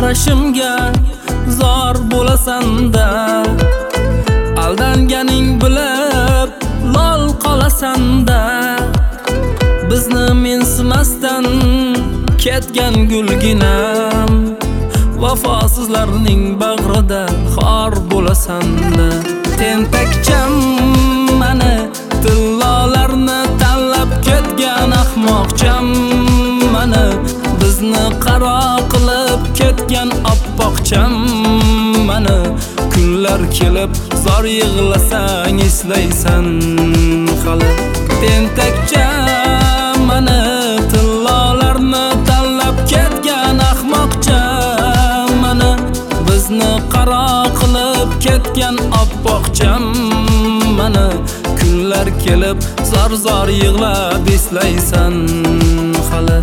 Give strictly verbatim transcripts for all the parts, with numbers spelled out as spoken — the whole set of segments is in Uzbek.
qarashimga zor bo'lasan-da, aldanganing bilib lol qolasan-da. Bizni mensimasdan ketgan gulginam, vafosizlarning bag'rida xor bo'lasan-da. Tentakcham mani tillolarni tanlab ketgan ahmoqcham mani, bizni qaro qilib ketgan oppoqcham mani. Kunlar kelib zor yig'lasang eslaysan hali. Tentakcham mani tillolarni tanlab ketgan ahmoqcham mani, bizni qaro qilib ketgan oppoqcham mani. Kunlar kelib zor zor yig'lab eslaysan hali.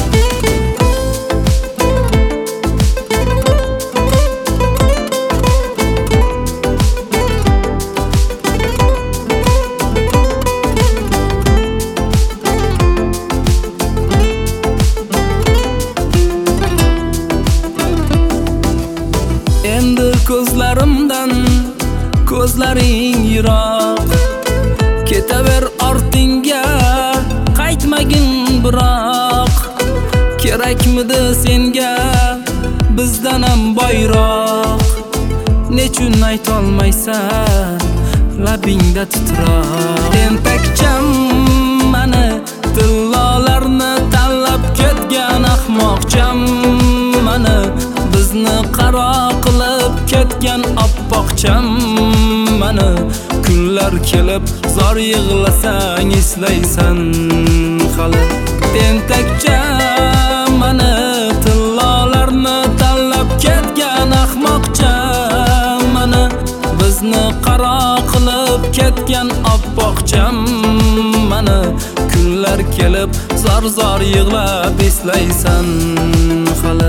Endi ko'zlarimdan ko'zlaring yiroq, ketaver ortingga qaytmagin biroq. Kerakmidi senga bizdan ham boyroq, nechun aytolmaysan labingda titroq. Tentakcham mani tillolarni tanlab ketgan ahmoqcham mani, bizni qaro qilib ketgan oppoqcham mani. Kunlar kelib zor yig'lasang eslaysan hali. Tentakcham mani tillolarni tanlab ketgan ahmoqcham mani, bizni qaro qilib ketgan oppoqcham mani. Kunlar kelib zor zor yig'lab eslaysan hali.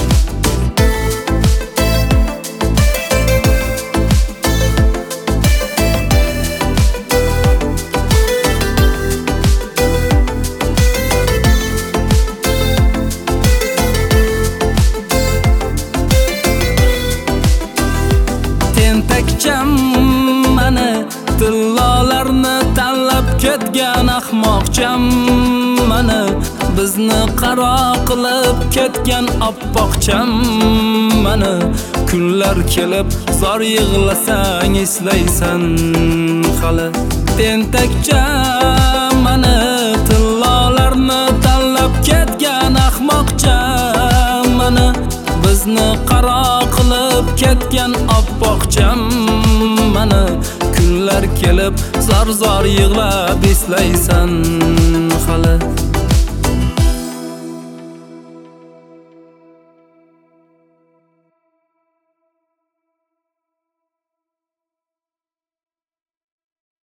Tentakcham mani tillolarni tanlab ketgan ahmoqcham mani, bizni qaro qilib ketgan oppoqcham mani. Kunlar kelib zor yig'lasang eslaysan hali. Tentakcham mani tillolarni tanlab ketgan ahmoqcham mani, bizni qaro qilib ketgan oppoqcham mani. Kunlar kelib zor zor yig'lab eslaysan hali.